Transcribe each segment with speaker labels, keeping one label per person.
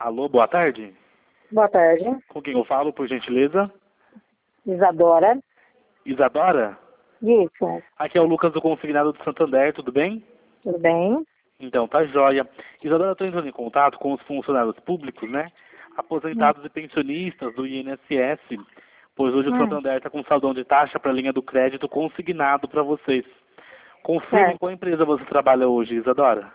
Speaker 1: Alô, boa tarde.
Speaker 2: Boa tarde.
Speaker 1: Com quem eu falo, por gentileza?
Speaker 2: Isadora.
Speaker 1: Isadora?
Speaker 2: Isso.
Speaker 1: Aqui é o Lucas do Consignado do Santander, tudo bem?
Speaker 2: Tudo bem?
Speaker 1: Então, tá jóia. Isadora, eu estou entrando em contato com os funcionários públicos, né? Aposentados e pensionistas do INSS, pois hoje o Santander está com saldão de taxa para a linha do crédito consignado para vocês. Confirme em
Speaker 2: Certo.
Speaker 1: qual empresa você trabalha hoje, Isadora.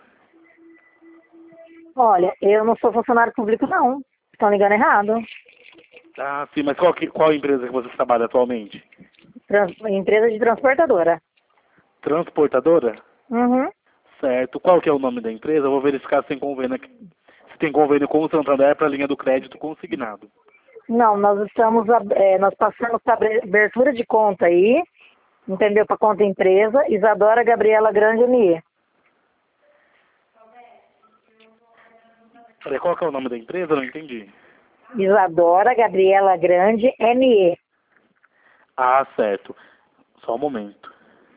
Speaker 2: Olha, eu não sou funcionário público, não. Estão ligando errado.
Speaker 1: Ah, sim, mas qual empresa que você trabalha atualmente?
Speaker 2: Empresa de transportadora.
Speaker 1: Transportadora?
Speaker 2: Uhum.
Speaker 1: Certo. Qual que é o nome da empresa? Eu vou verificar se tem convênio, se tem convênio com o Santander para a linha do crédito consignado.
Speaker 2: Não, nós passamos para abertura de conta aí, entendeu? Para conta empresa, Isadora Gabriela Grande ME.
Speaker 1: Falei, qual que é o nome da empresa? Eu não entendi.
Speaker 2: Isadora Gabriela Grande ME.
Speaker 1: Ah, certo. Só um momento.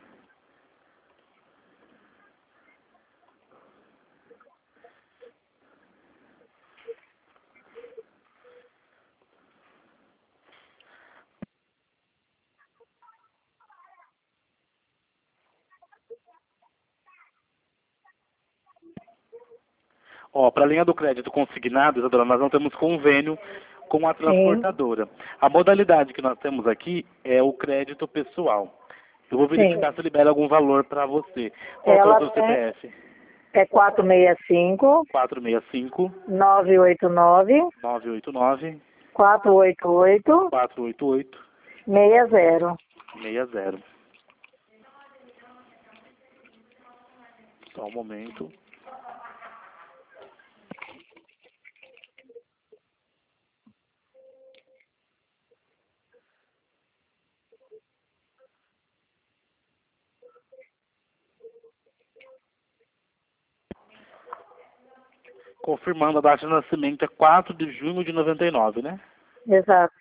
Speaker 1: Ó, para a linha do crédito consignado, Isadora, nós não temos convênio com a
Speaker 2: Sim,
Speaker 1: transportadora. A modalidade que nós temos aqui é o crédito pessoal. Eu vou
Speaker 2: sim.
Speaker 1: verificar se libera algum valor para você. Qual que é o
Speaker 2: Ela
Speaker 1: seu
Speaker 2: tem,
Speaker 1: CPF?
Speaker 2: é 465
Speaker 1: 465
Speaker 2: 989
Speaker 1: 989
Speaker 2: 488
Speaker 1: 488
Speaker 2: 60.
Speaker 1: 60. Só um momento. Confirmando, a data de nascimento é 4 de junho de 99, né?
Speaker 2: Exato.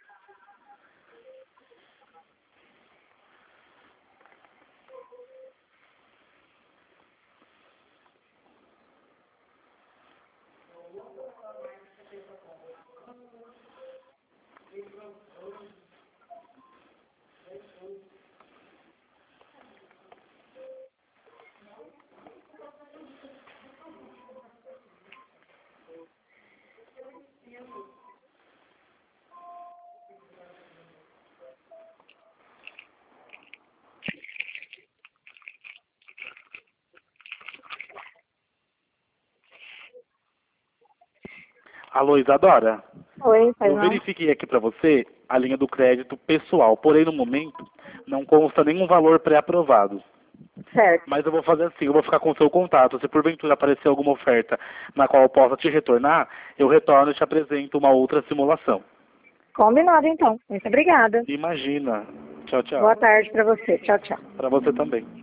Speaker 1: Alô, Isadora?
Speaker 2: Oi, faz
Speaker 1: Eu
Speaker 2: não?
Speaker 1: verifiquei aqui para você a linha do crédito pessoal, porém no momento não consta nenhum valor pré-aprovado.
Speaker 2: Certo.
Speaker 1: Mas eu vou fazer assim, eu vou ficar com o seu contato. Se porventura aparecer alguma oferta na qual eu possa te retornar, eu retorno e te apresento uma outra simulação.
Speaker 2: Combinado, então. Muito obrigada.
Speaker 1: Imagina. Tchau,
Speaker 2: Boa
Speaker 1: tchau.
Speaker 2: tarde para você. Tchau, tchau.
Speaker 1: Para você também.